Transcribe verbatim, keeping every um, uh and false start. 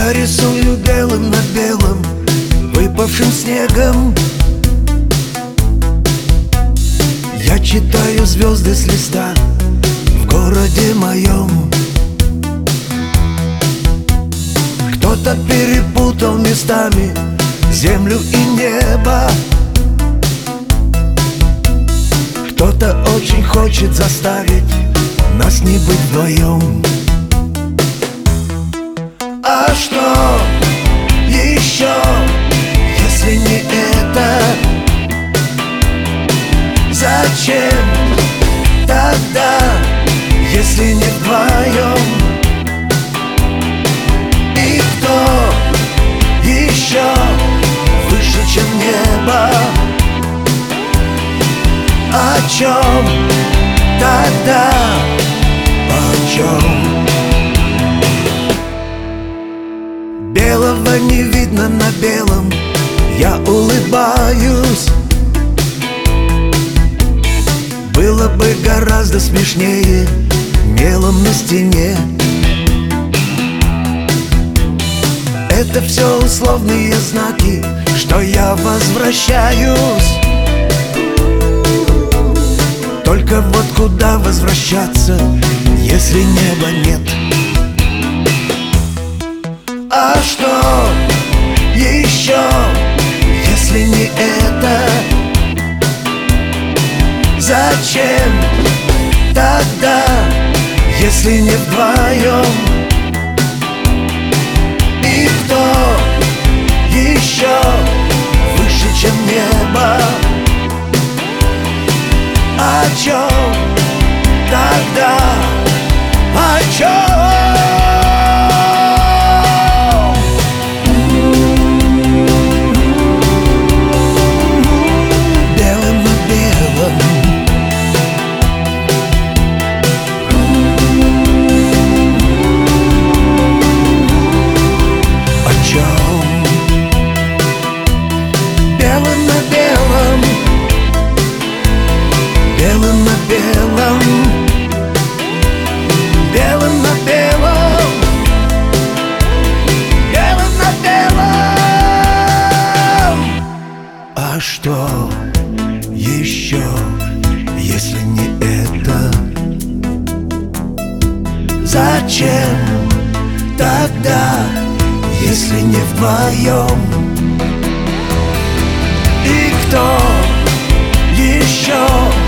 Я рисую белым на белом, выпавшим снегом. Я читаю звезды с листа в городе моем. Кто-то перепутал местами землю и небо. Кто-то очень хочет заставить нас не быть вдвоем. А что еще, если не это? Зачем тогда, если не вдвоем? И кто еще выше, чем небо? О чем тогда, о чем? Белого не видно на белом, я улыбаюсь. Было бы гораздо смешнее мелом на стене. Это все условные знаки, что я возвращаюсь. Только вот куда возвращаться, если неба нет? А что еще, если не это? Зачем тогда, если не вдвоем? И кто еще выше, чем небо? О чем тогда, о чем? Белым на белом, белым на белом, белым на белом. А что еще, если не это? Зачем тогда, если не вдвоем? И кто еще